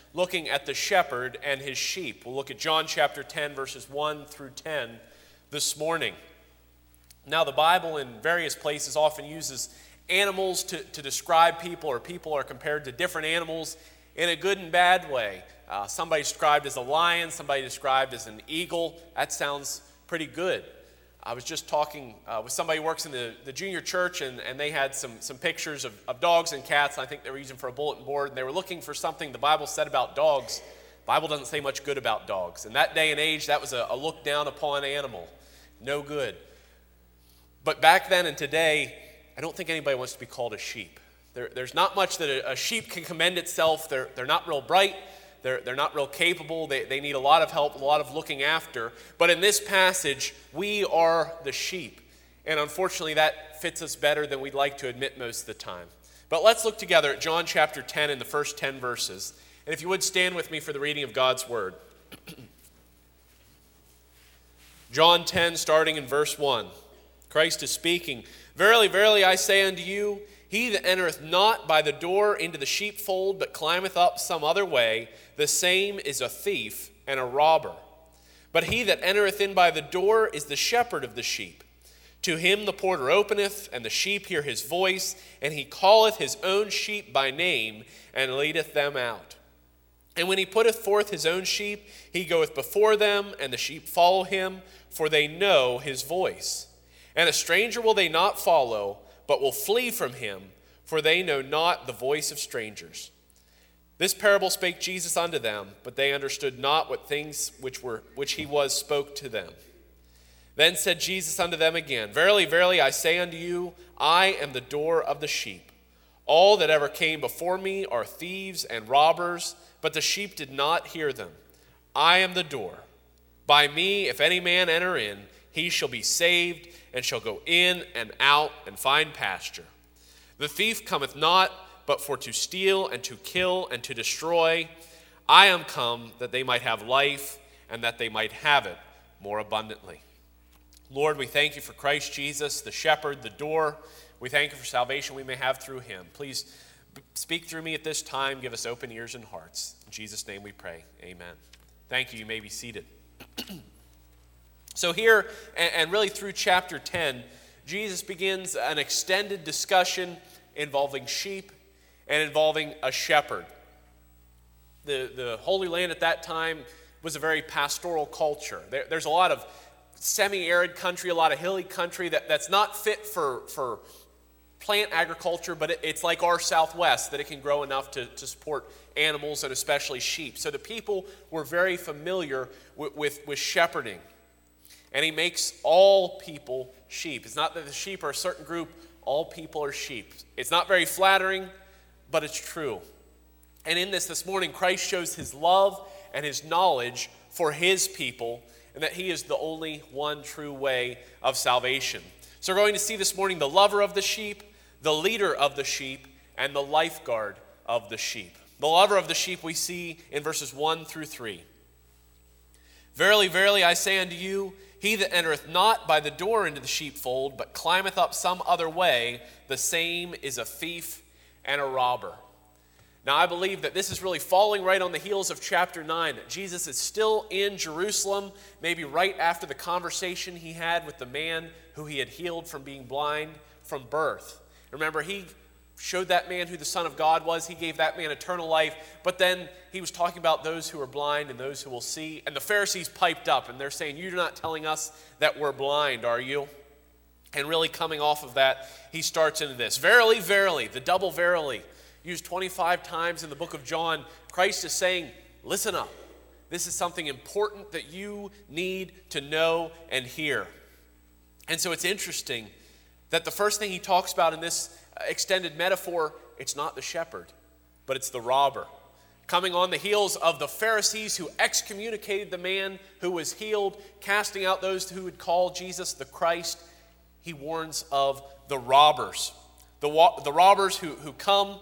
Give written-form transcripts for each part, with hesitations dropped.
looking at the shepherd and his sheep. We'll look at John chapter 10, verses 1 through 10 this morning. Now, the Bible in various places often uses animals to describe people, or people are compared to different animals in a good and bad way. Somebody described as a lion, somebody described as an eagle. That sounds pretty good. I was just talking with somebody who works in the junior church, and they had some pictures of dogs and cats. I think they were using for a bulletin board, and they were looking for something the Bible said about dogs. The Bible doesn't say much good about dogs. In that day and age, that was a look down upon animal. No good. But back then and today, I don't think anybody wants to be called a sheep. There's not much that a sheep can commend itself. They're not real bright. They're not real capable. They need a lot of help, a lot of looking after. But in this passage, we are the sheep. And unfortunately, that fits us better than we'd like to admit most of the time. But let's look together at John chapter 10 in the first 10 verses. And if you would, stand with me for the reading of God's word. John 10, starting in verse 1. Christ is speaking. Verily, verily, I say unto you, he that entereth not by the door into the sheepfold, but climbeth up some other way, the same is a thief and a robber. But he that entereth in by the door is the shepherd of the sheep. To him the porter openeth, and the sheep hear his voice, and he calleth his own sheep by name, and leadeth them out. And when he putteth forth his own sheep, he goeth before them, and the sheep follow him, for they know his voice. And a stranger will they not follow, but will flee from him, for they know not the voice of strangers. This parable spake Jesus unto them, but they understood not what things which he was spoke to them. Then said Jesus unto them again, Verily, verily, I say unto you, I am the door of the sheep. All that ever came before me are thieves and robbers, but the sheep did not hear them. I am the door. By me, if any man enter in, he shall be saved, and shall go in and out and find pasture. The thief cometh not, but for to steal and to kill and to destroy. I am come that they might have life, and that they might have it more abundantly. Lord, we thank you for Christ Jesus, the shepherd, the door. We thank you for salvation we may have through him. Please speak through me at this time. Give us open ears and hearts. In Jesus' name we pray. Amen. Thank you. You may be seated. So here, and really through chapter 10, Jesus begins an extended discussion involving sheep and involving a shepherd. The Holy Land at that time was a very pastoral culture. There's a lot of semi-arid country, a lot of hilly country that's not fit for plant agriculture, but it's like our Southwest, that it can grow enough to support animals and especially sheep. So the people were very familiar with shepherding. And he makes all people sheep. It's not that the sheep are a certain group, all people are sheep. It's not very flattering, but it's true. And in this morning, Christ shows his love and his knowledge for his people, and that he is the only one true way of salvation. So we're going to see this morning the lover of the sheep, the leader of the sheep, and the lifeguard of the sheep. The lover of the sheep we see in verses 1 through 3. Verily, verily, I say unto you, he that entereth not by the door into the sheepfold, but climbeth up some other way, the same is a thief and a robber. Now, I believe that this is really falling right on the heels of chapter 9, that Jesus is still in Jerusalem, maybe right after the conversation he had with the man who he had healed from being blind from birth. Remember, he showed that man who the Son of God was. He gave that man eternal life. But then he was talking about those who are blind and those who will see. And the Pharisees piped up, and they're saying, you're not telling us that we're blind, are you? And really coming off of that, he starts into this. Verily, verily, the double verily, used 25 times in the book of John. Christ is saying, listen up. This is something important that you need to know and hear. And so it's interesting that the first thing he talks about in this extended metaphor, it's not the shepherd, but it's the robber. Coming on the heels of the Pharisees who excommunicated the man who was healed, casting out those who would call Jesus the Christ, he warns of the robbers. The robbers who come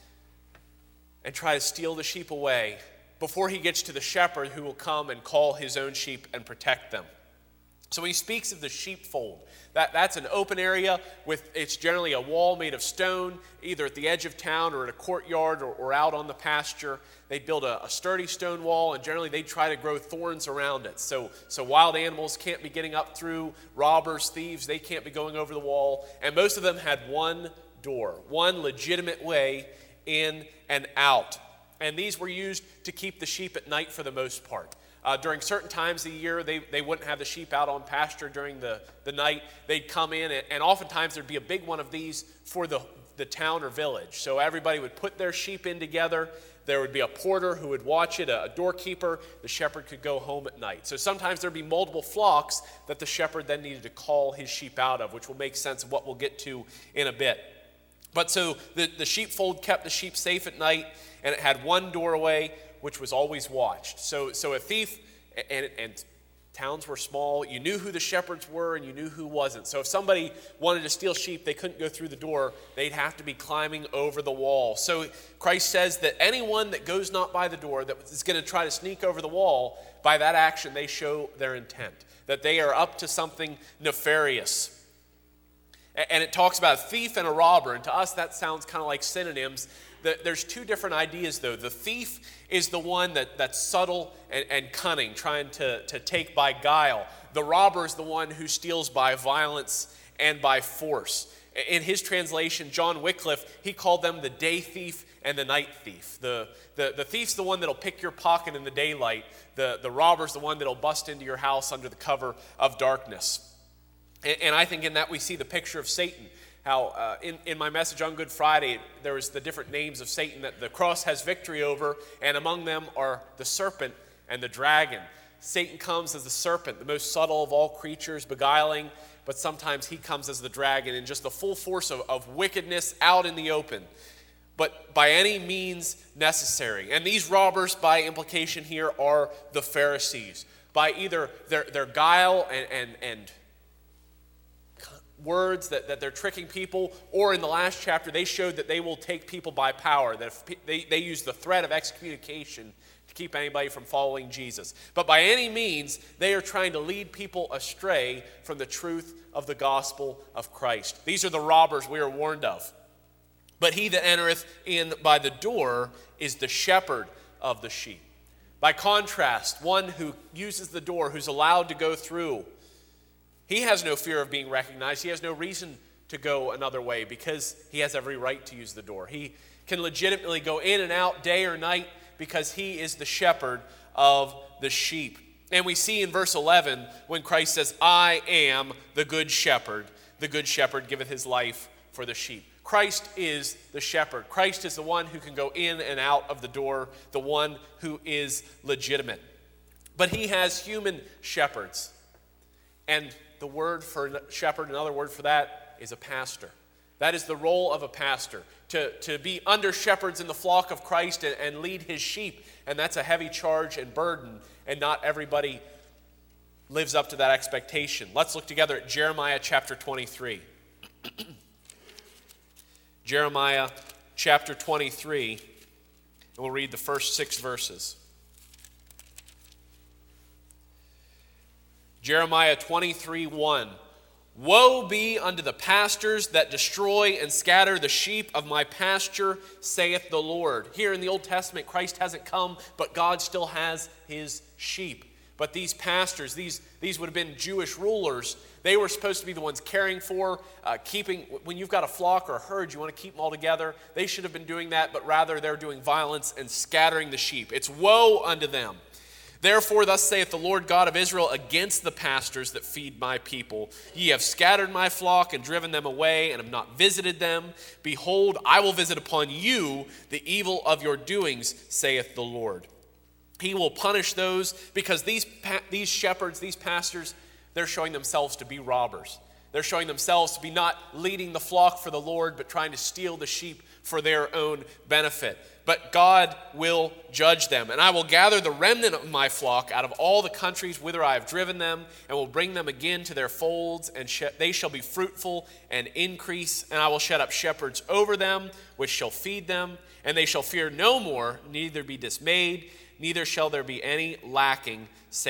and try to steal the sheep away before he gets to the shepherd who will come and call his own sheep and protect them. So he speaks of the sheepfold. That's an open area it's generally a wall made of stone, either at the edge of town or in a courtyard or out on the pasture. They build a sturdy stone wall, and generally they try to grow thorns around it. So wild animals can't be getting up through, robbers, thieves, they can't be going over the wall. And most of them had one door, one legitimate way in and out. And these were used to keep the sheep at night for the most part. During certain times of the year, they wouldn't have the sheep out on pasture during the night. They'd come in, and oftentimes there'd be a big one of these for the town or village. So everybody would put their sheep in together. There would be a porter who would watch it, a doorkeeper. The shepherd could go home at night. So sometimes there'd be multiple flocks that the shepherd then needed to call his sheep out of, which will make sense of what we'll get to in a bit. But so the sheepfold kept the sheep safe at night, and it had one doorway, which was always watched. So a thief, and towns were small, you knew who the shepherds were and you knew who wasn't. So if somebody wanted to steal sheep, they couldn't go through the door. They'd have to be climbing over the wall. So Christ says that anyone that goes not by the door, that is going to try to sneak over the wall, by that action they show their intent, that they are up to something nefarious. And it talks about a thief and a robber, and to us that sounds kind of like synonyms. There's two different ideas, though. The thief is the one that's subtle and cunning, trying to take by guile. The robber is the one who steals by violence and by force. In his translation, John Wycliffe, he called them the day thief and the night thief. The thief's the one that'll pick your pocket in the daylight. The robber's the one that'll bust into your house under the cover of darkness. And I think in that we see the picture of Satan. How in my message on Good Friday, there was the different names of Satan that the cross has victory over, and among them are the serpent and the dragon. Satan comes as the serpent, the most subtle of all creatures, beguiling, but sometimes he comes as the dragon in just the full force of wickedness out in the open, but by any means necessary. And these robbers, by implication here, are the Pharisees. By either their guile and words that they're tricking people, or in the last chapter they showed that they will take people by power, that if they use the threat of excommunication to keep anybody from following Jesus. But by any means they are trying to lead people astray from the truth of the gospel of Christ. These are the robbers we are warned of. But he that entereth in by the door is the shepherd of the sheep. By contrast, one who uses the door, who's allowed to go through, he has no fear of being recognized. He has no reason to go another way because he has every right to use the door. He can legitimately go in and out day or night because he is the shepherd of the sheep. And we see in verse 11 when Christ says, I am the good shepherd giveth his life for the sheep. Christ is the shepherd. Christ is the one who can go in and out of the door, the one who is legitimate. But he has human shepherds. And the word for shepherd, another word for that, is a pastor. That is the role of a pastor, to be under shepherds in the flock of Christ and lead his sheep. And that's a heavy charge and burden, and not everybody lives up to that expectation. Let's look together at Jeremiah chapter 23. Jeremiah chapter 23, and we'll read the first 6 verses. Jeremiah 23:1. Woe be unto the pastors that destroy and scatter the sheep of my pasture, saith the Lord. Here in the Old Testament, Christ hasn't come, but God still has his sheep. But these pastors, these would have been Jewish rulers. They were supposed to be the ones caring for, keeping. When you've got a flock or a herd, you want to keep them all together. They should have been doing that, but rather they're doing violence and scattering the sheep. It's woe unto them. Therefore, thus saith the Lord God of Israel against the pastors that feed my people. Ye have scattered my flock and driven them away, and have not visited them. Behold, I will visit upon you the evil of your doings, saith the Lord. He will punish those, because these shepherds, these pastors, they're showing themselves to be robbers. They're showing themselves to be not leading the flock for the Lord, but trying to steal the sheep for their own benefit. But God will judge them. And I will gather the remnant of my flock out of all the countries whither I have driven them, and will bring them again to their folds, and they shall be fruitful and increase. And I will set up shepherds over them, which shall feed them, and they shall fear no more, neither be dismayed, neither shall there be any lacking, saith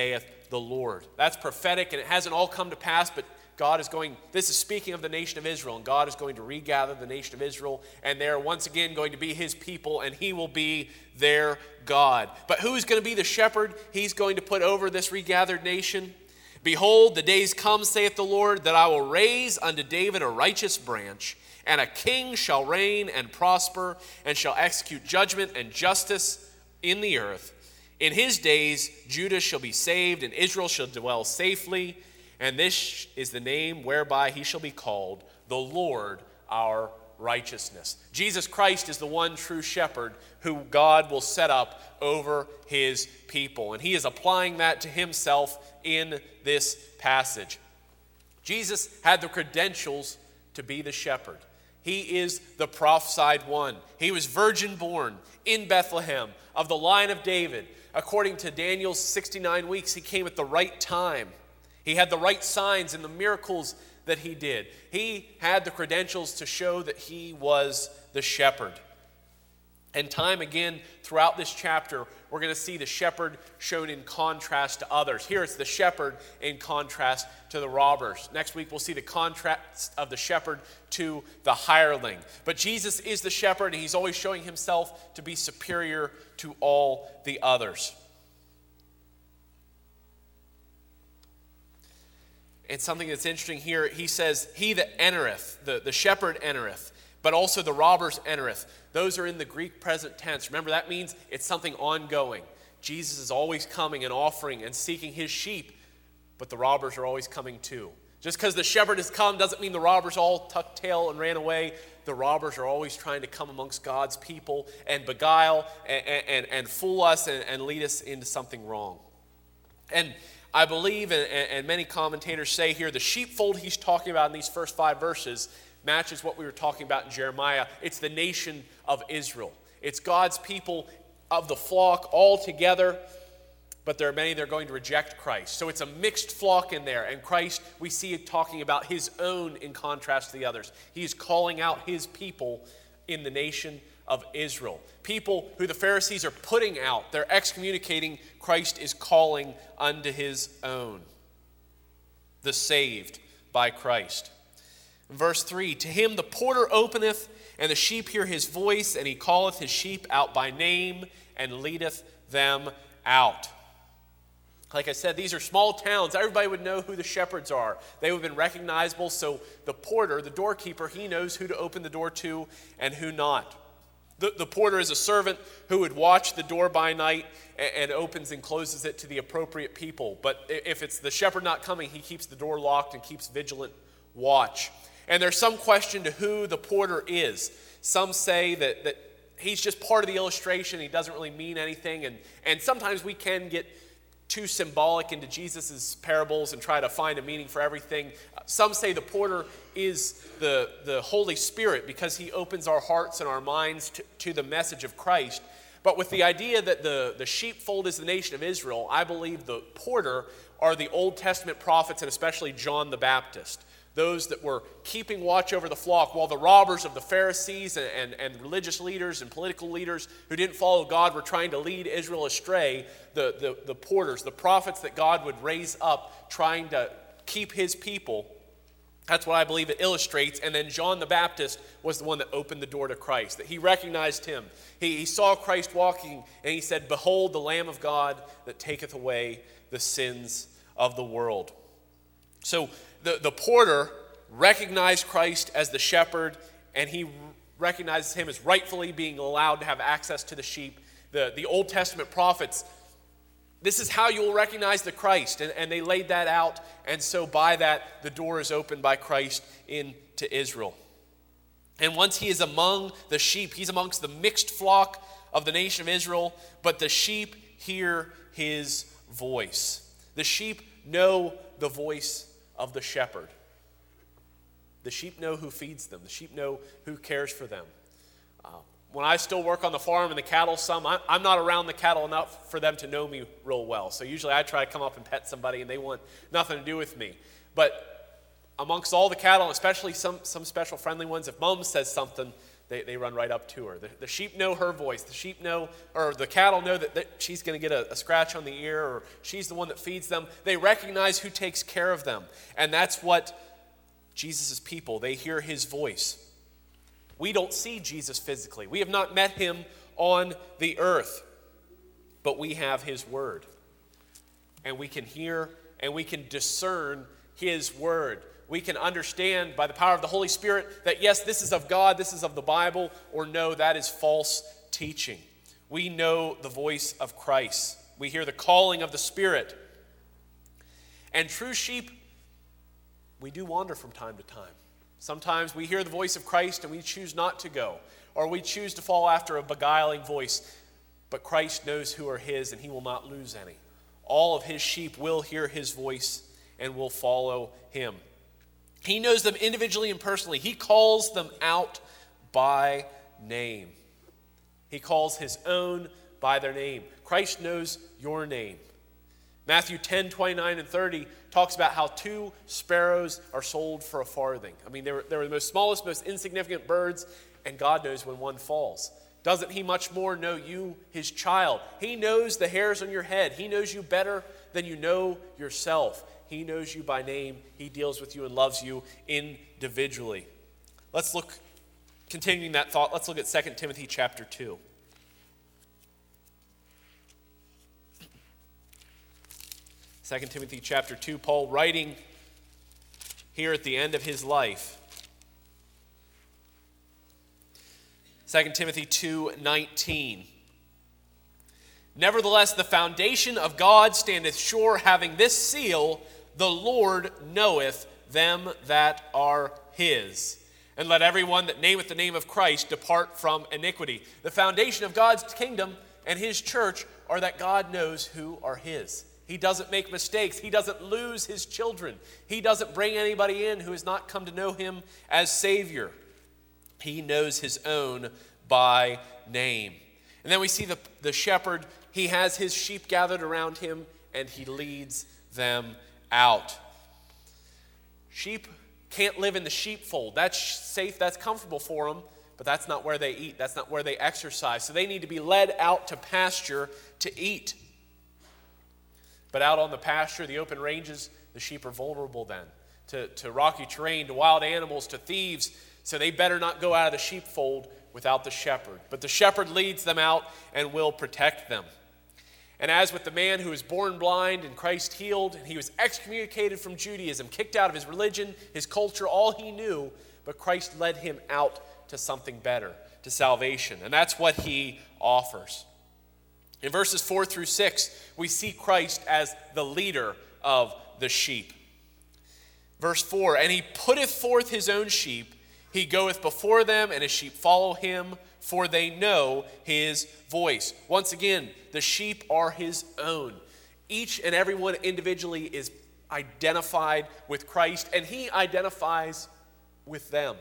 the Lord. That's prophetic, and it hasn't all come to pass, but this is speaking of the nation of Israel, and God is going to regather the nation of Israel, and they're once again going to be his people, and he will be their God. But who's going to be the shepherd he's going to put over this regathered nation? Behold, the days come, saith the Lord, that I will raise unto David a righteous branch, and a king shall reign and prosper, and shall execute judgment and justice in the earth. In his days Judah shall be saved, and Israel shall dwell safely. And this is the name whereby he shall be called, the Lord our righteousness. Jesus Christ is the one true shepherd who God will set up over his people. And he is applying that to himself in this passage. Jesus had the credentials to be the shepherd. He is the prophesied one. He was virgin born in Bethlehem of the line of David. According to Daniel's 69 weeks, he came at the right time. He had the right signs and the miracles that he did. He had the credentials to show that he was the shepherd. And time again throughout this chapter, we're going to see the shepherd shown in contrast to others. Here it's the shepherd in contrast to the robbers. Next week we'll see the contrast of the shepherd to the hireling. But Jesus is the shepherd, and he's always showing himself to be superior to all the others. And something that's interesting here, he says, he that entereth, the shepherd entereth, but also the robbers entereth. Those are in the Greek present tense. Remember, that means it's something ongoing. Jesus is always coming and offering and seeking his sheep, but the robbers are always coming too. Just because the shepherd has come doesn't mean the robbers all tucked tail and ran away. The robbers are always trying to come amongst God's people and beguile and fool us and lead us into something wrong. And I believe, and many commentators say here, the sheepfold he's talking about in these first 5 verses matches what we were talking about in Jeremiah. It's the nation of Israel. It's God's people of the flock all together, but there are many that are going to reject Christ. So it's a mixed flock in there, and Christ, we see it talking about his own in contrast to the others. He's calling out his people in the nation of Israel. People who the Pharisees are putting out, they're excommunicating. Christ is calling unto his own, the saved by Christ. Verse 3, to him the porter openeth, and the sheep hear his voice, and he calleth his sheep out by name, and leadeth them out. Like I said, these are small towns. Everybody would know who the shepherds are. They would have been recognizable, so the porter, the doorkeeper, he knows who to open the door to and who not. The porter is a servant who would watch the door by night and opens and closes it to the appropriate people. But if it's the shepherd not coming, he keeps the door locked and keeps vigilant watch. And there's some question to who the porter is. Some say that he's just part of the illustration. He doesn't really mean anything. And sometimes we can get too symbolic into Jesus' parables and try to find a meaning for everything. Some say the porter is the Holy Spirit because he opens our hearts and our minds to the message of Christ. But with the idea that the sheepfold is the nation of Israel, I believe the porter are the Old Testament prophets, and especially John the Baptist. Those that were keeping watch over the flock, while the robbers of the Pharisees and religious leaders and political leaders who didn't follow God were trying to lead Israel astray. The porters, the prophets that God would raise up trying to keep his people, that's what I believe it illustrates. And then John the Baptist was the one that opened the door to Christ, that he recognized him. He saw Christ walking, and he said, behold the Lamb of God that taketh away the sins of the world. So the porter recognized Christ as the shepherd, and he recognizes him as rightfully being allowed to have access to the sheep. The Old Testament prophets, this is how you will recognize the Christ, and they laid that out, and so by that, the door is opened by Christ into Israel. And once he is among the sheep, he's amongst the mixed flock of the nation of Israel, but the sheep hear his voice. The sheep know the voice of the shepherd. The sheep know who feeds them. The sheep know who cares for them. When I still work on the farm and the cattle, I'm not around the cattle enough for them to know me real well. So usually I try to come up and pet somebody and they want nothing to do with me. But amongst all the cattle, especially some special friendly ones, if Mom says something, they run right up to her. The sheep know her voice. The sheep know, or the cattle know that she's going to get a scratch on the ear, or she's the one that feeds them. They recognize who takes care of them. And that's what Jesus' people, they hear his voice. We don't see Jesus physically. We have not met him on the earth, but we have his word. And we can hear and we can discern his word. We can understand by the power of the Holy Spirit that yes, this is of God, this is of the Bible, or no, that is false teaching. We know the voice of Christ. We hear the calling of the Spirit. And true sheep, we do wander from time to time. Sometimes we hear the voice of Christ and we choose not to go, or we choose to follow after a beguiling voice. But Christ knows who are his, and he will not lose any. All of his sheep will hear his voice and will follow him. He knows them individually and personally. He calls them out by name. He calls his own by their name. Christ knows your name. Matthew 10, 29 and 30 talks about how 2 sparrows are sold for a farthing. I mean, they were the most smallest, most insignificant birds, and God knows when one falls. Doesn't he much more know you, his child? He knows the hairs on your head. He knows you better than you know yourself. He knows you by name. He deals with you and loves you individually. Let's look, continuing that thought, let's look at 2 Timothy chapter 2. 2 Timothy chapter 2, Paul writing here at the end of his life. 2 Timothy 2:19. Nevertheless, the foundation of God standeth sure, having this seal, the Lord knoweth them that are his. And let everyone that nameth the name of Christ depart from iniquity. The foundation of God's kingdom and his church are that God knows who are his. He doesn't make mistakes. He doesn't lose his children. He doesn't bring anybody in who has not come to know him as Savior. He knows his own by name. And then we see the shepherd. He has his sheep gathered around him, and he leads them out. Sheep can't live in the sheepfold. That's safe, that's comfortable for them, but that's not where they eat. That's not where they exercise. So they need to be led out to pasture to eat. But out on the pasture, the open ranges, the sheep are vulnerable then to rocky terrain, to wild animals, to thieves. So they better not go out of the sheepfold without the shepherd. But the shepherd leads them out and will protect them. And as with the man who was born blind and Christ healed, and he was excommunicated from Judaism, kicked out of his religion, his culture, all he knew, but Christ led him out to something better, to salvation. And that's what he offers. In verses 4 through 6, we see Christ as the leader of the sheep. Verse 4, and he putteth forth his own sheep, he goeth before them, and his sheep follow him, for they know his voice. Once again, the sheep are his own. Each and every one individually is identified with Christ, and he identifies with them.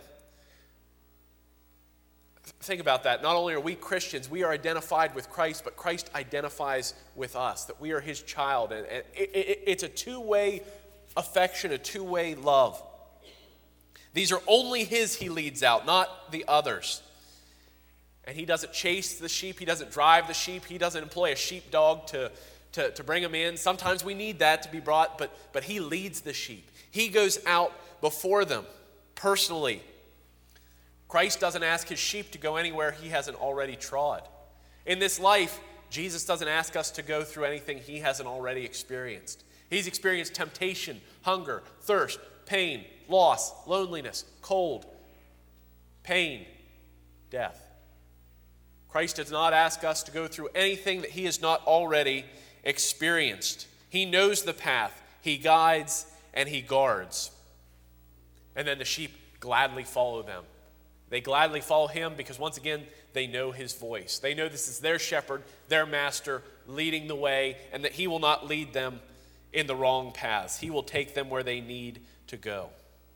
Think about that. Not only are we Christians, we are identified with Christ, but Christ identifies with us, that we are his child. And it's a two-way affection, a two-way love. These are only his he leads out, not the others. And he doesn't chase the sheep. He doesn't drive the sheep. He doesn't employ a sheepdog to bring them in. Sometimes we need that to be brought, but he leads the sheep. He goes out before them personally. Christ doesn't ask his sheep to go anywhere he hasn't already trod. In this life, Jesus doesn't ask us to go through anything he hasn't already experienced. He's experienced temptation, hunger, thirst, pain, loss, loneliness, cold, pain, death. Christ does not ask us to go through anything that he has not already experienced. He knows the path, he guides, and he guards. And then the sheep gladly follow them. They gladly follow him because, once again, they know his voice. They know this is their shepherd, their master, leading the way, and that he will not lead them in the wrong paths. He will take them where they need to go.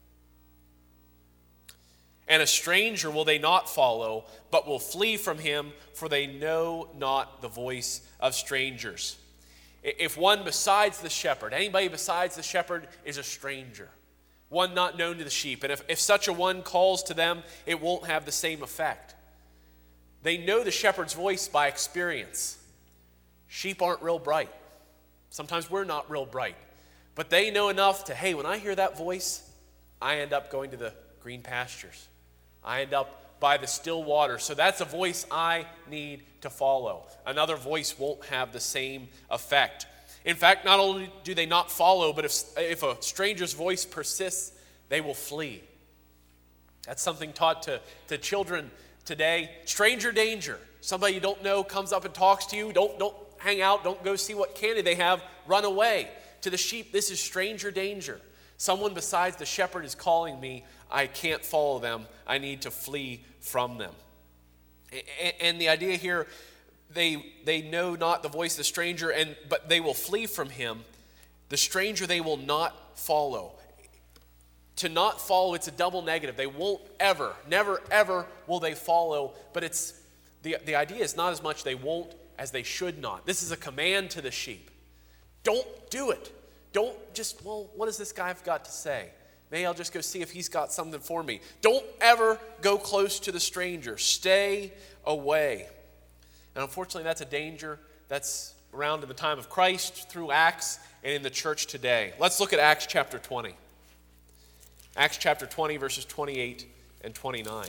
And a stranger will they not follow, but will flee from him, for they know not the voice of strangers. If one besides the shepherd, anybody besides the shepherd, is a stranger, one not known to the sheep. And if such a one calls to them, it won't have the same effect. They know the shepherd's voice by experience. Sheep aren't real bright. Sometimes we're not real bright. But they know enough to, hey, when I hear that voice, I end up going to the green pastures. I end up by the still water. So that's a voice I need to follow. Another voice won't have the same effect. In fact, not only do they not follow, but if a stranger's voice persists, they will flee. That's something taught to children today. Stranger danger. Somebody you don't know comes up and talks to you. Don't hang out. Don't go see what candy they have. Run away. To the sheep, this is stranger danger. Someone besides the shepherd is calling me. I can't follow them. I need to flee from them. And the idea here, they know not the voice of the stranger, but they will flee from him. The stranger they will not follow. To not follow, it's a double negative. They won't ever, never, ever will they follow. But it's the idea is not as much they won't as they should not. This is a command to the sheep. Don't do it. Don't just, what does this guy have got to say? Maybe I'll just go see if he's got something for me. Don't ever go close to the stranger. Stay away. And unfortunately, that's a danger that's around in the time of Christ, through Acts, and in the church today. Let's look at Acts chapter 20. Acts chapter 20, verses 28 and 29.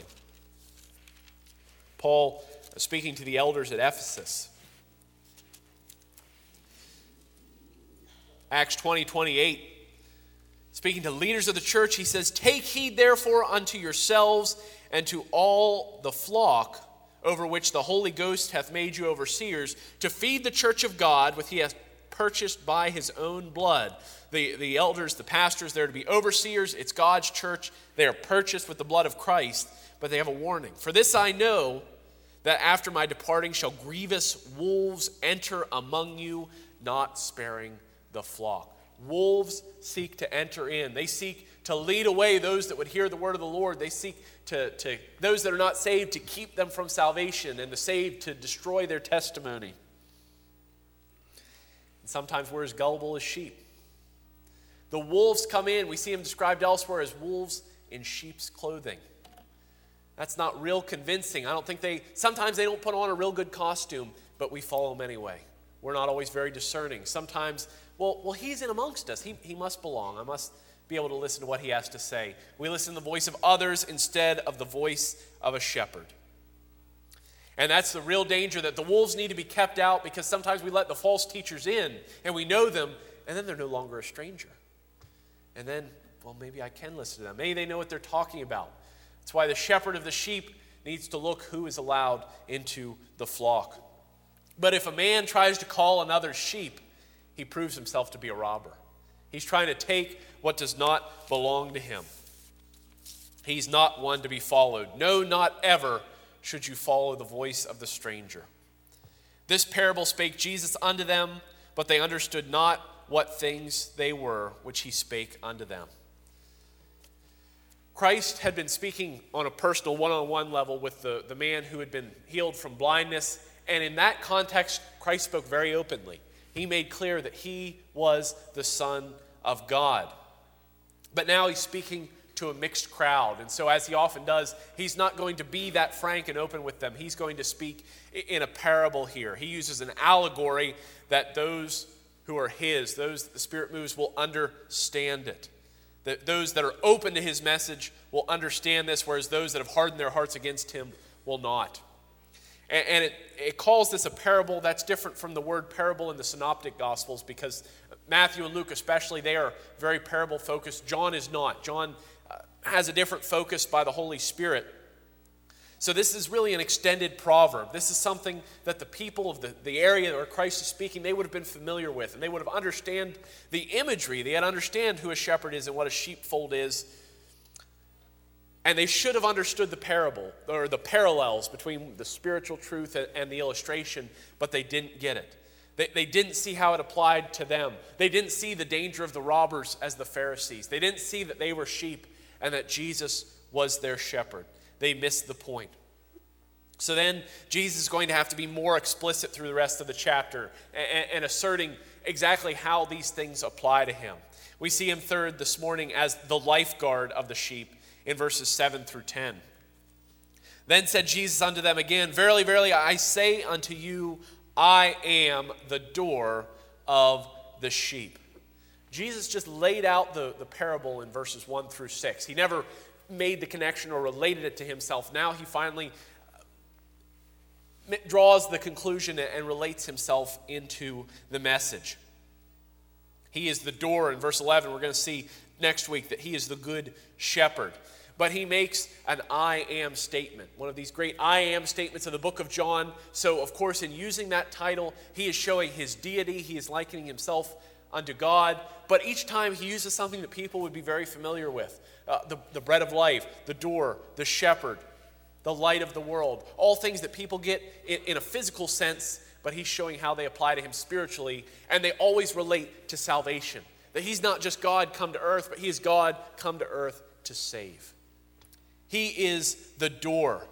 Paul speaking to the elders at Ephesus. Acts 20, 28. Speaking to leaders of the church, he says, "Take heed therefore unto yourselves and to all the flock over which the Holy Ghost hath made you overseers, to feed the church of God, which he hath purchased by his own blood." The elders, the pastors, they're to be overseers. It's God's church. They are purchased with the blood of Christ, but they have a warning. "For this I know, that after my departing shall grievous wolves enter among you, not sparing the flock." Wolves seek to enter in. They seek to lead away those that would hear the word of the Lord. They seek to those that are not saved to keep them from salvation, and the saved to destroy their testimony. And sometimes we're as gullible as sheep. The wolves come in. We see them described elsewhere as wolves in sheep's clothing. That's not real convincing. I don't think sometimes they don't put on a real good costume, but we follow them anyway. We're not always very discerning. Sometimes, well, he's in amongst us. He must belong. I must be able to listen to what he has to say. We listen to the voice of others instead of the voice of a shepherd. And that's the real danger, that the wolves need to be kept out, because sometimes we let the false teachers in and we know them, and then they're no longer a stranger. And then, maybe I can listen to them. Maybe they know what they're talking about. That's why the shepherd of the sheep needs to look who is allowed into the flock. But if a man tries to call another sheep, he proves himself to be a robber. He's trying to take what does not belong to him. He's not one to be followed. No, not ever should you follow the voice of the stranger. This parable spake Jesus unto them, but they understood not what things they were which he spake unto them. Christ had been speaking on a personal one-on-one level with the man who had been healed from blindness. And in that context, Christ spoke very openly. He made clear that he was the Son of God. But now he's speaking to a mixed crowd. And so, as he often does, he's not going to be that frank and open with them. He's going to speak in a parable here. He uses an allegory that those who are his, those that the Spirit moves, will understand it. That those that are open to his message will understand this, whereas those that have hardened their hearts against him will not. And it calls this a parable. That's different from the word parable in the synoptic gospels, because Matthew and Luke especially, they are very parable focused. John is not. John has a different focus by the Holy Spirit. So this is really an extended proverb. This is something that the people of the area where Christ is speaking, they would have been familiar with, and they would have understand the imagery. They had understand who a shepherd is and what a sheepfold is. And they should have understood the parable, or the parallels between the spiritual truth and the illustration, but they didn't get it. They didn't see how it applied to them. They didn't see the danger of the robbers as the Pharisees. They didn't see that they were sheep and that Jesus was their shepherd. They missed the point. So then Jesus is going to have to be more explicit through the rest of the chapter and asserting exactly how these things apply to him. We see him third this morning as the lifeguard of the sheep in verses 7 through 10. Then said Jesus unto them again, Verily, verily, I say unto you, I am the door of the sheep. Jesus just laid out the parable in verses 1 through 6. He never made the connection or related it to himself. Now he finally draws the conclusion and relates himself into the message. He is the door. In verse 11, we're going to see next week that he is the good shepherd. But he makes an I am statement, one of these great I am statements of the book of John. So, of course, in using that title, he is showing his deity. He is likening himself unto God. But each time he uses something that people would be very familiar with. The bread of life, the door, the shepherd, the light of the world. All things that people get in a physical sense, but he's showing how they apply to him spiritually. And they always relate to salvation. That he's not just God come to earth, but he is God come to earth to save. He is the door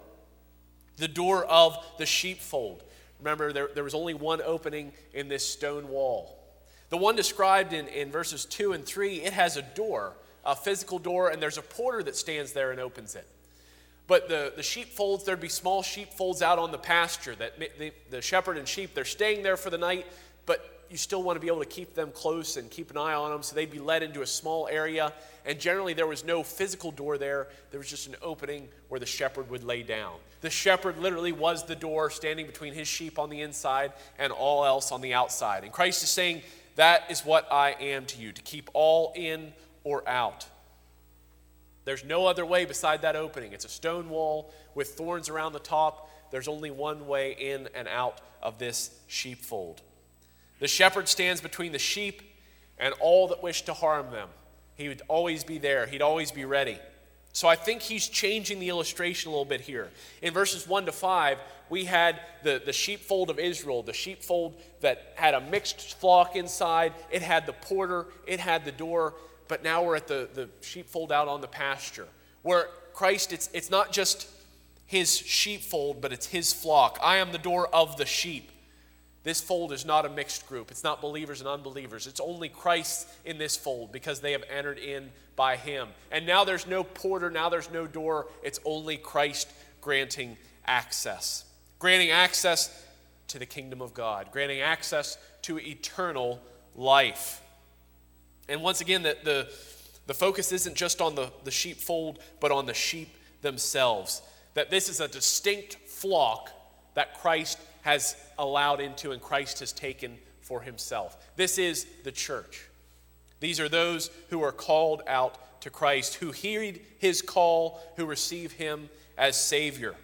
of the sheepfold. Remember, there was only one opening in this stone wall. The one described in verses 2 and 3, it has a door, a physical door, and there's a porter that stands there and opens it. But the sheepfolds, there'd be small sheepfolds out on the pasture that the shepherd and sheep, they're staying there for the night, but you still want to be able to keep them close and keep an eye on them, so they'd be led into a small area. And generally there was no physical door there. There was just an opening where the shepherd would lay down. The shepherd literally was the door, standing between his sheep on the inside and all else on the outside. And Christ is saying, that is what I am to you, to keep all in or out. There's no other way beside that opening. It's a stone wall with thorns around the top. There's only one way in and out of this sheepfold. The shepherd stands between the sheep and all that wish to harm them. He would always be there. He'd always be ready. So I think he's changing the illustration a little bit here. In verses 1 to 5, we had the sheepfold of Israel, the sheepfold that had a mixed flock inside. It had the porter. It had the door. But now we're at the sheepfold out on the pasture, where Christ, it's not just his sheepfold, but it's his flock. I am the door of the sheep. This fold is not a mixed group. It's not believers and unbelievers. It's only Christ in this fold because they have entered in by him. And now there's no porter, now there's no door. It's only Christ granting access. Granting access to the kingdom of God. Granting access to eternal life. And once again, the focus isn't just on the sheepfold, but on the sheep themselves. That this is a distinct flock that Christ has allowed into and Christ has taken for himself. This is the church. These are those who are called out to Christ, who heed his call, who receive him as Savior.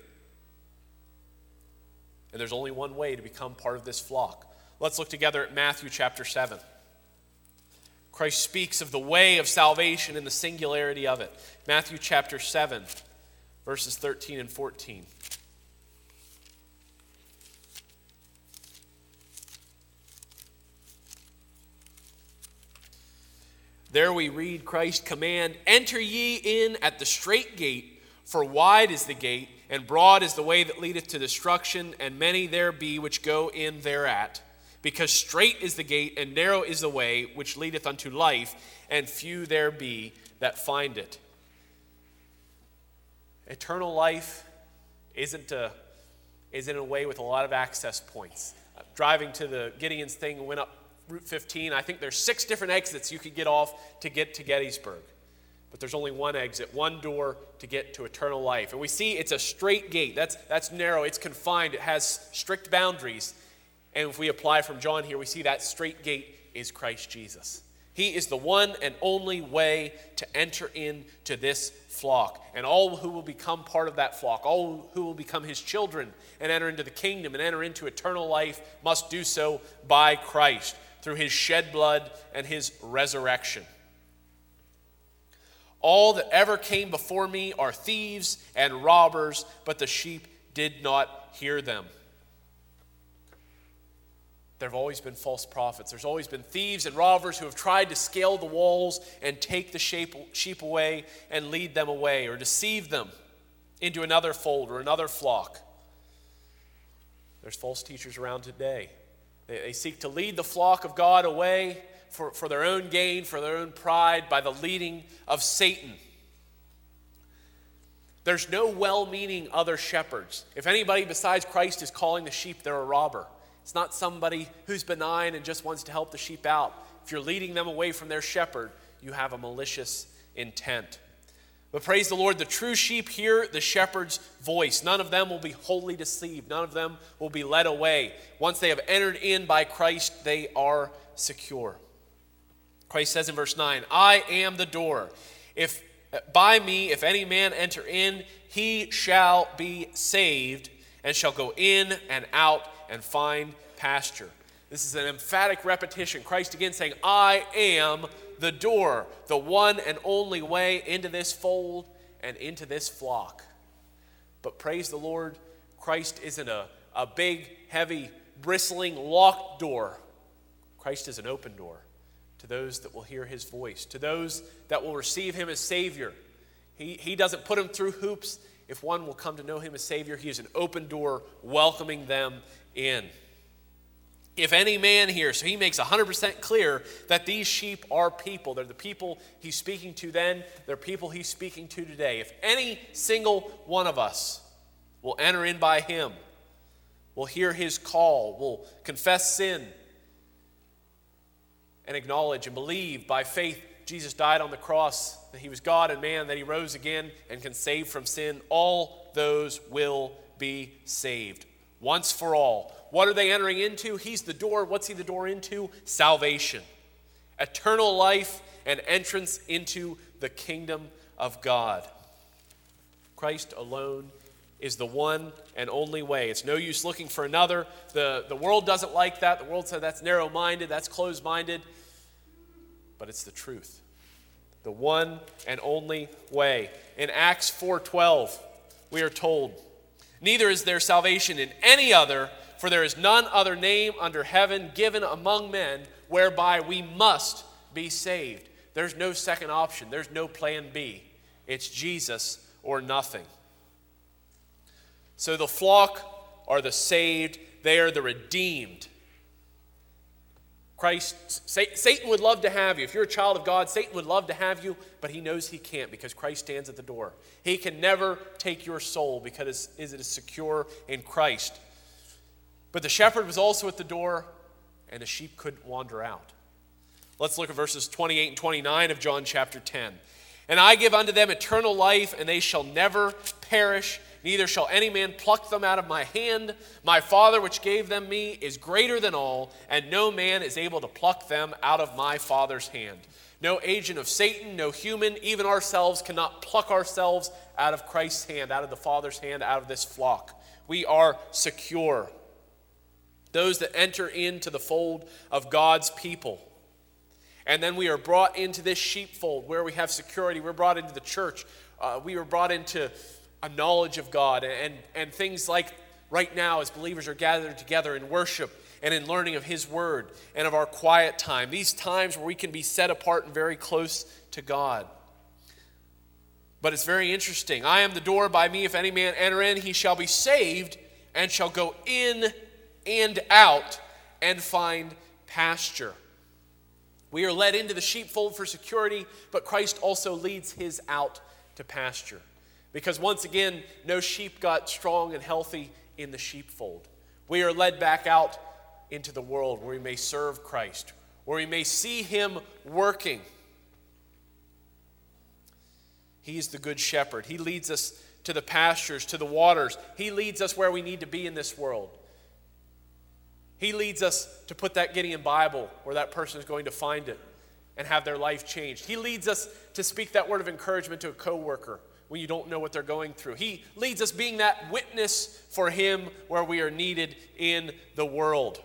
And there's only one way to become part of this flock. Let's look together at Matthew chapter 7. Christ speaks of the way of salvation and the singularity of it. Matthew chapter 7, verses 13 and 14. There we read Christ command, Enter ye in at the strait gate, for wide is the gate, and broad is the way that leadeth to destruction, and many there be which go in thereat. Because strait is the gate, and narrow is the way which leadeth unto life, and few there be that find it. Eternal life isn't a way with a lot of access points. Driving to the Gideon's thing, went up Route 15. I think there's 6 different exits you could get off to get to Gettysburg. But there's only one exit, one door to get to eternal life. And we see it's a straight gate. That's narrow. It's confined. It has strict boundaries. And if we apply from John here, we see that straight gate is Christ Jesus. He is the one and only way to enter into this flock. And all who will become part of that flock, all who will become his children and enter into the kingdom and enter into eternal life must do so by Christ through his shed blood and his resurrection. All that ever came before me are thieves and robbers, but the sheep did not hear them. There have always been false prophets. There's always been thieves and robbers who have tried to scale the walls and take the sheep away and lead them away or deceive them into another fold or another flock. There's false teachers around today. They seek to lead the flock of God away for their own gain, for their own pride, by the leading of Satan. There's no well-meaning other shepherds. If anybody besides Christ is calling the sheep, they're a robber. It's not somebody who's benign and just wants to help the sheep out. If you're leading them away from their shepherd, you have a malicious intent. But praise the Lord, the true sheep hear the shepherd's voice. None of them will be wholly deceived. None of them will be led away. Once they have entered in by Christ, they are secure. Christ says in verse 9, I am the door. If by me, if any man enter in, he shall be saved, and shall go in and out and find pasture. This is an emphatic repetition. Christ again saying, I am the door, the one and only way into this fold and into this flock. But praise the Lord, Christ isn't a big, heavy, bristling, locked door. Christ is an open door to those that will hear his voice, to those that will receive him as Savior. He doesn't put them through hoops. If one will come to know him as Savior, he is an open door welcoming them in. If any man here, so he makes 100% clear that these sheep are people. They're the people he's speaking to then. They're people he's speaking to today. If any single one of us will enter in by him, will hear his call, will confess sin, and acknowledge and believe by faith Jesus died on the cross, that he was God and man, that he rose again and can save from sin, all those will be saved once for all. What are they entering into? He's the door. What's he the door into? Salvation, eternal life, and entrance into the kingdom of God. Christ alone is the one and only way. It's no use looking for another. The world doesn't like that. The world says that's narrow-minded, that's closed-minded. But it's the truth. The one and only way. In Acts 4:12, we are told, neither is there salvation in any other, for there is none other name under heaven given among men whereby we must be saved. There's no second option. There's no plan B. It's Jesus or nothing. So the flock are the saved. They are the redeemed. Satan would love to have you. If you're a child of God, Satan would love to have you, but he knows he can't because Christ stands at the door. He can never take your soul because it is secure in Christ. But the shepherd was also at the door, and the sheep couldn't wander out. Let's look at verses 28 and 29 of John chapter 10. And I give unto them eternal life, and they shall never perish, neither shall any man pluck them out of my hand. My Father which gave them me is greater than all, and no man is able to pluck them out of my Father's hand. No agent of Satan, no human, even ourselves cannot pluck ourselves out of Christ's hand, out of the Father's hand, out of this flock. We are secure. Those that enter into the fold of God's people. And then we are brought into this sheepfold where we have security. We're brought into the church. We were brought into a knowledge of God. And things like right now as believers are gathered together in worship and in learning of his word and of our quiet time. These times where we can be set apart and very close to God. But it's very interesting. I am the door. By me if any man enter in, he shall be saved and shall go in and out and find pasture. We are led into the sheepfold for security, but Christ also leads his out to pasture. Because once again, no sheep got strong and healthy in the sheepfold. We are led back out into the world where we may serve Christ, where we may see him working. He's the good shepherd. He leads us to the pastures, to the waters. He leads us where we need to be in this world. He leads us to put that Gideon Bible where that person is going to find it and have their life changed. He leads us to speak that word of encouragement to a coworker when you don't know what they're going through. He leads us being that witness for him where we are needed in the world.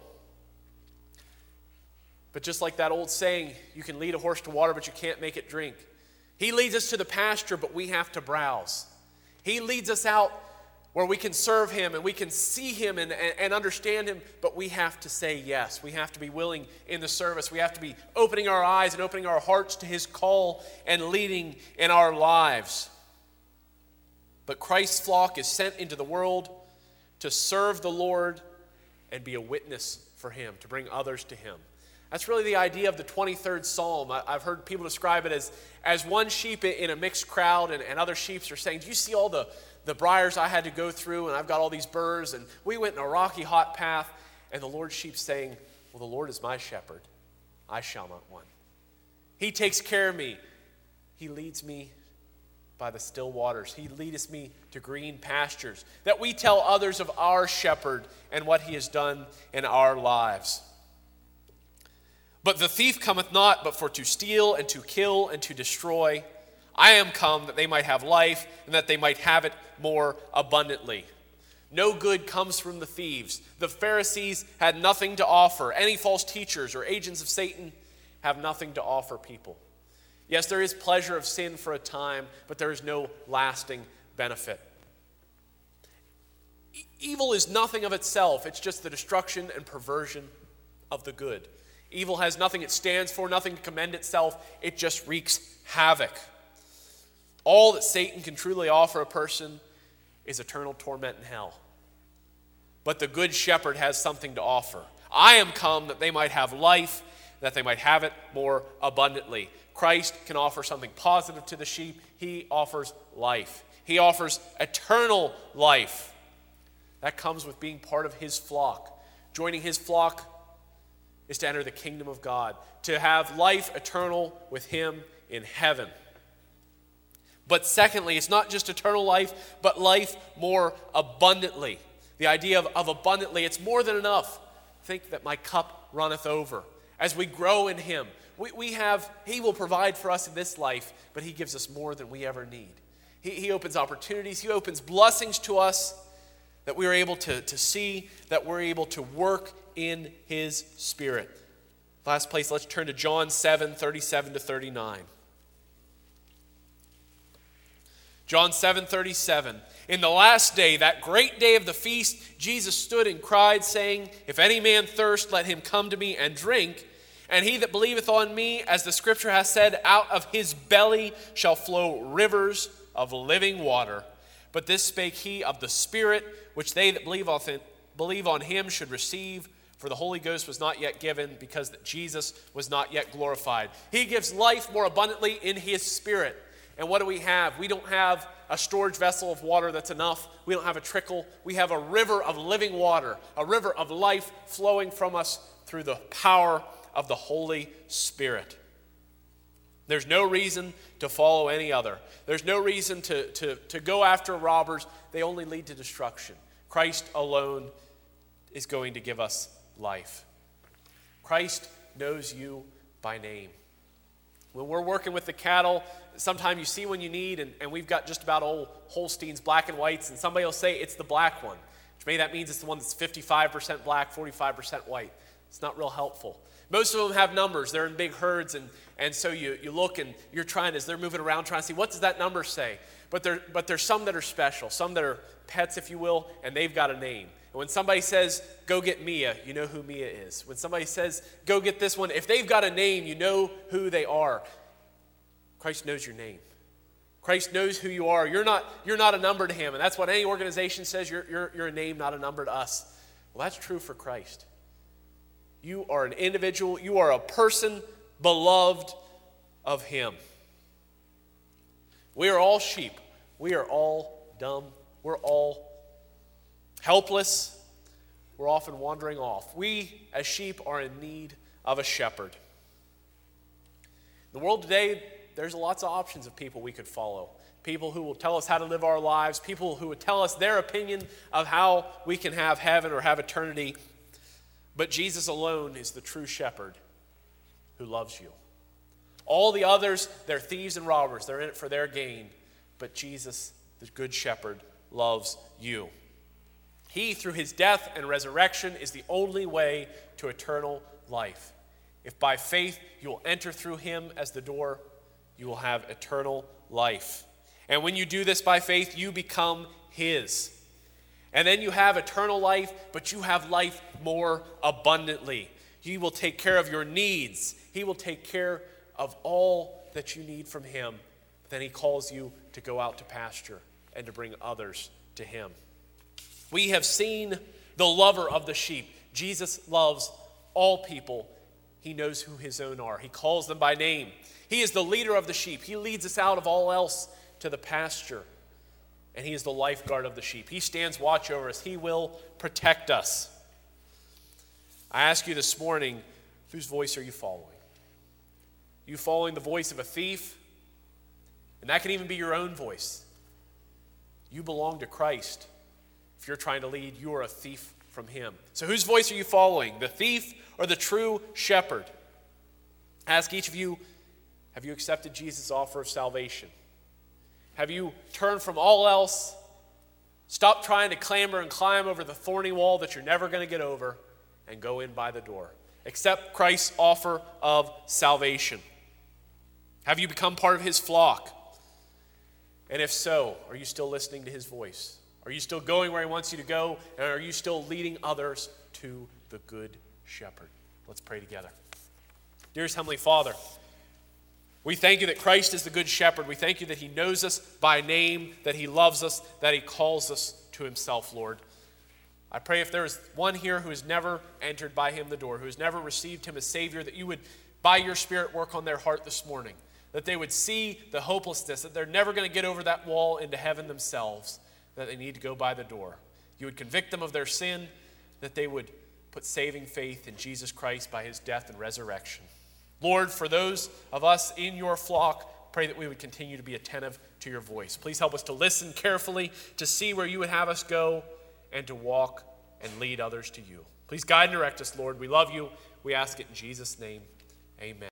But just like that old saying, you can lead a horse to water, but you can't make it drink. He leads us to the pasture, but we have to browse. He leads us out where we can serve him and we can see him and understand him, but we have to say yes. We have to be willing in the service. We have to be opening our eyes and opening our hearts to his call and leading in our lives. But Christ's flock is sent into the world to serve the Lord and be a witness for him, to bring others to him. That's really the idea of the 23rd Psalm. I've heard people describe it as one sheep in a mixed crowd, and other sheep are saying, do you see all the briars I had to go through, and I've got all these burrs, and we went in a rocky, hot path, and the Lord's sheep saying, well, the Lord is my shepherd. I shall not want. He takes care of me. He leads me by the still waters. He leadeth me to green pastures. That we tell others of our shepherd and what he has done in our lives. But the thief cometh not, but for to steal and to kill and to destroy. I am come that they might have life, and that they might have it more abundantly. No good comes from the thieves. The Pharisees had nothing to offer. Any false teachers or agents of Satan have nothing to offer people. Yes, there is pleasure of sin for a time, but there is no lasting benefit. Evil is nothing of itself. It's just the destruction and perversion of the good. Evil has nothing it stands for, nothing to commend itself. It just wreaks havoc. All that Satan can truly offer a person is eternal torment in hell. But the good shepherd has something to offer. I am come that they might have life, that they might have it more abundantly. Christ can offer something positive to the sheep. He offers life. He offers eternal life. That comes with being part of his flock. Joining his flock is to enter the kingdom of God, to have life eternal with him in heaven. But secondly, it's not just eternal life, but life more abundantly. The idea of abundantly, it's more than enough. Think that my cup runneth over. As we grow in him, he will provide for us in this life, but he gives us more than we ever need. He opens opportunities, he opens blessings to us that we are able to see, that we're able to work in his Spirit. Last place, let's turn to John 7:37-39. John 7:37. In the last day, that great day of the feast, Jesus stood and cried, saying, if any man thirst, let him come to me and drink. And he that believeth on me, as the scripture hath said, out of his belly shall flow rivers of living water. But this spake he of the Spirit, which they that believe on him should receive. For the Holy Ghost was not yet given, because that Jesus was not yet glorified. He gives life more abundantly in his Spirit. And what do we have? We don't have a storage vessel of water that's enough. We don't have a trickle. We have a river of living water, a river of life flowing from us through the power of the Holy Spirit. There's no reason to follow any other. There's no reason to go after robbers. They only lead to destruction. Christ alone is going to give us life. Christ knows you by name. When we're working with the cattle, sometimes you see when you need, and we've got just about old Holsteins, black and whites, and somebody will say it's the black one, which maybe that means it's the one that's 55% black, 45% white. It's not real helpful. Most of them have numbers. They're in big herds, and so you look and you're trying, as they're moving around, trying to see what does that number say. But there's some that are special, some that are pets, if you will, and they've got a name. And when somebody says, go get Mia, you know who Mia is. When somebody says, go get this one, if they've got a name, you know who they are. Christ knows your name. Christ knows who you are. You're not a number to him. And that's what any organization says, you're a name, not a number to us. Well, that's true for Christ. You are an individual. You are a person beloved of him. We are all sheep. We are all dumb. We're all helpless. We're often wandering off. We, as sheep, are in need of a shepherd. In the world today, there's lots of options of people we could follow. People who will tell us how to live our lives. People who would tell us their opinion of how we can have heaven or have eternity. But Jesus alone is the true shepherd who loves you. All the others, they're thieves and robbers. They're in it for their gain. But Jesus, the good shepherd, loves you. He, through his death and resurrection, is the only way to eternal life. If by faith you will enter through him as the door, you will have eternal life. And when you do this by faith, you become his. And then you have eternal life, but you have life more abundantly. He will take care of your needs. He will take care of all that you need from him. Then he calls you to go out to pasture and to bring others to him. We have seen the lover of the sheep. Jesus loves all people. he knows who his own are. He calls them by name. He is the leader of the sheep. He leads us out of all else to the pasture. And he is the lifeguard of the sheep. He stands watch over us. He will protect us. I ask you this morning, whose voice are you following? Are you following the voice of a thief? And that can even be your own voice. You belong to Christ. If you're trying to lead, you are a thief from him. So whose voice are you following? The thief or the true shepherd? Ask each of you, have you accepted Jesus' offer of salvation? Have you turned from all else? Stop trying to clamber and climb over the thorny wall that you're never going to get over and go in by the door. Accept Christ's offer of salvation. Have you become part of his flock? And if so, are you still listening to his voice? Are you still going where he wants you to go? And are you still leading others to the good shepherd? Let's pray together. Dearest Heavenly Father, we thank you that Christ is the good shepherd. We thank you that he knows us by name, that he loves us, that he calls us to himself, Lord. I pray if there is one here who has never entered by him the door, who has never received him as Savior, that you would, by your Spirit, work on their heart this morning, that they would see the hopelessness, that they're never going to get over that wall into heaven themselves, that they need to go by the door. You would convict them of their sin, that they would put saving faith in Jesus Christ by his death and resurrection. Lord, for those of us in your flock, pray that we would continue to be attentive to your voice. Please help us to listen carefully, to see where you would have us go, and to walk and lead others to you. Please guide and direct us, Lord. We love you. We ask it in Jesus' name. Amen.